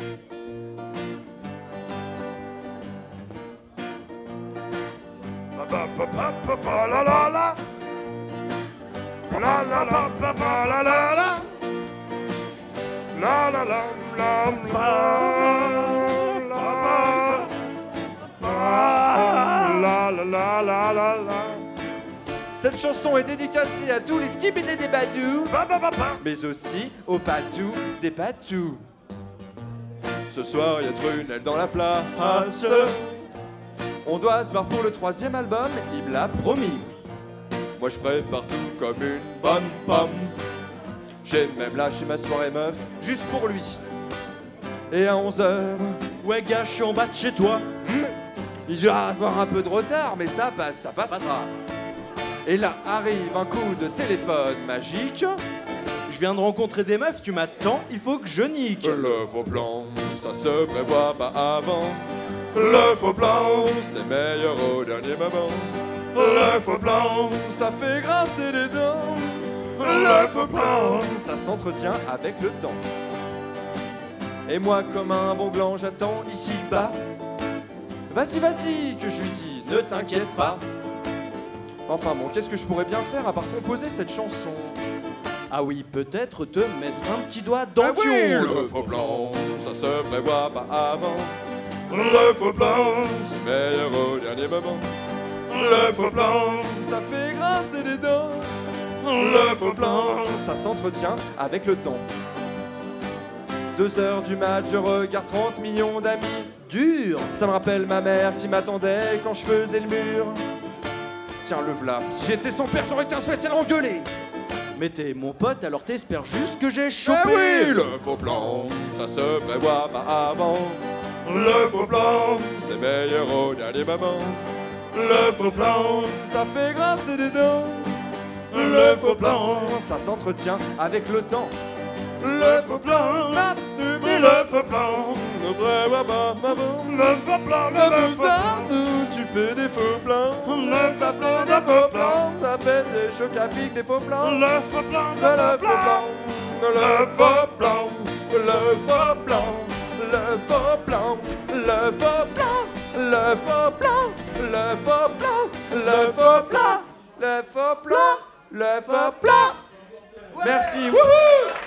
La la la. La la la la la la la. La la la la la la la la. Cette chanson est dédicacée à tous les skibidés des badous, mais aussi aux patous des patous. Ce soir, y a Trunel dans la place. On doit se voir pour le 3e album, il me l'a promis. Moi je prépare tout comme une bonne pomme. J'ai même lâché ma soirée meuf, juste pour lui. Et à 11h, Ouais gars, je suis en bas de chez toi. il doit avoir un peu de retard, mais ça passe, ça passera. Et là arrive un coup de téléphone magique. Je viens de rencontrer des meufs, tu m'attends, il faut que je nique. Le faux plan, ça se prévoit pas avant. Le faux plan, c'est meilleur au dernier moment. Le faux plan, ça fait grincer les dents. Le faux plan, ça s'entretient avec le temps. Et moi comme un bon gland, j'attends ici bas. Vas-y, vas-y, que je lui dis, ne t'inquiète pas. Enfin bon, qu'est-ce que je pourrais bien faire à part composer cette chanson? Ah oui, peut-être te mettre un petit doigt dans le oui, fion. le faux plan, ça se prévoit pas avant. Le faux plan, c'est meilleur au dernier moment. Le faux plan, ça fait grincer les dents. Le faux plan, ça s'entretient avec le temps. 2h du mat, je regarde 30 millions d'amis. Dur. Ça me rappelle ma mère qui m'attendait quand je faisais le mur. Tiens, le v'là. Si j'étais son père, j'aurais été un spécial engueulé. Mais t'es mon pote, alors t'espères juste que j'ai Eh chopé. oui, le faux plan, ça se prévoit pas avant. Le faux plan, c'est meilleur au dernier moment. Le faux plan, ça fait grincer les dents. Le faux plan, ça s'entretient avec le temps. Le faux plan, le faux plan, ne prévoit pas avant. Le faux plan, le faux plan, tu fais des faux plans. Ça fait des faux plans, ça fait des chocs à pic, des faux plans. Le faux plan, le faux plan, le faux plan, le faux plan, le faux plan, le faux plan, le faux plan, le faux plan, le faux plan, le faux plan, le faux plan. Merci. Wouhou!